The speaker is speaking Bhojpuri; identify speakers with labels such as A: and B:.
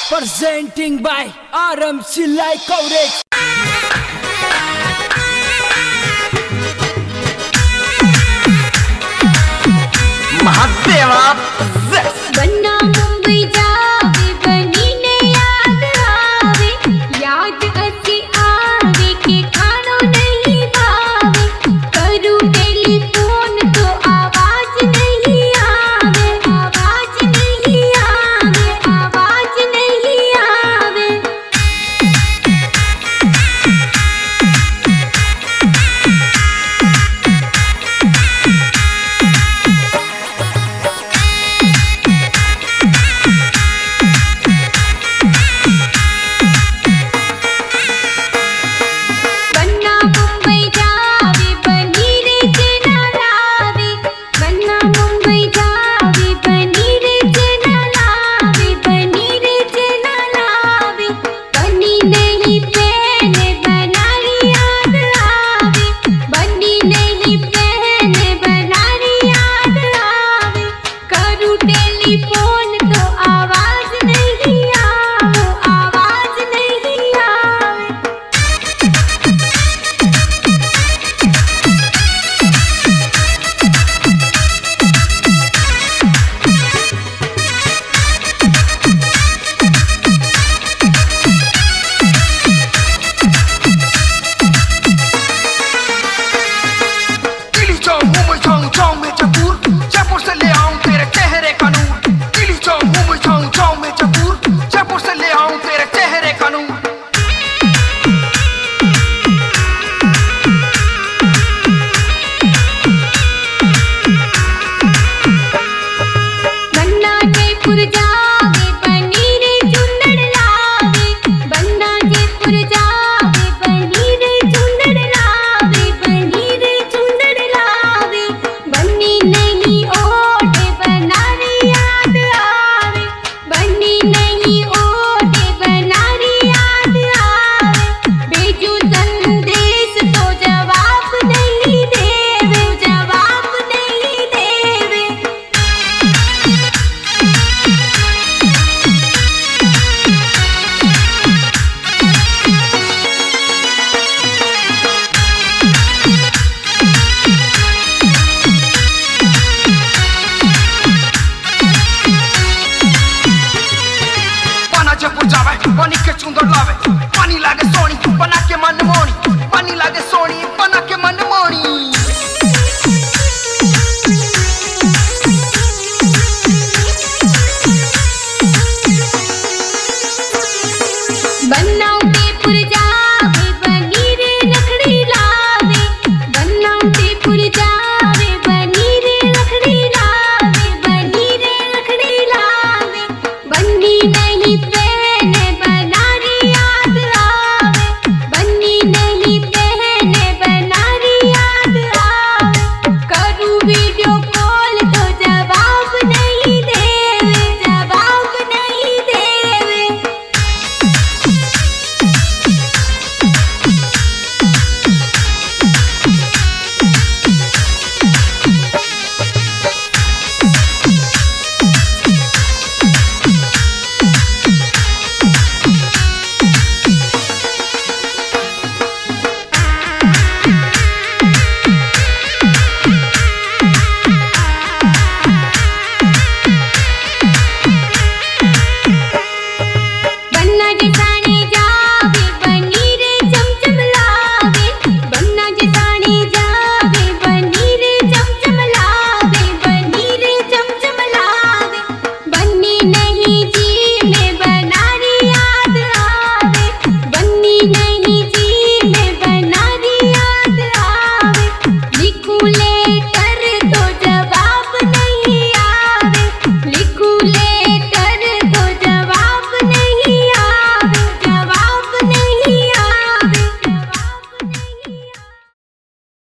A: Presenting by RMC Live Coverage.
B: महादेवा
C: बन्ना मुंबई जावे बनी ने याद आवे याद असी आवे के खानो नहीं भावे करूं टेलीफोन तो आवाज नहीं आवे आवाज नहीं आवे आवाज नहीं आवे बन्ना मुंबई जावे बनी रे जना लावे बन्ना मुंबई जावे बनी रे जना लावे बनी रे जना लावे बनी नहीं पहने बनारी याद आवे बनी नहीं पहने बनारी याद आवे करूं टेलीफोन तो आवाज नहीं आवे आवाज नहीं आवे
B: दिल्ली जाऊं मुंबई जाऊं मैं जयपुर से ले आऊं तेरे चेहरे का नूर दिल्ली जाऊं मुंबई जाऊं मैं जयपुर से ले आऊं तेरे चेहरे का नूर
C: बन्ना जयपुर जावे बनी रे चुन्नड़ लावे बन्ना जयपुर जावे बनी रे चुन्नड़ लावे बनी रे चुन्नड़ लावे बनी नहीं ओढ़े बनारी याद आवे बनी नहीं ओढ़े बनारी याद आवे भेजू संदेश तो जवाब नहीं देवे जवाब नहीं देवे
B: पाना जयपुर जावे बनी के सुंदर लावे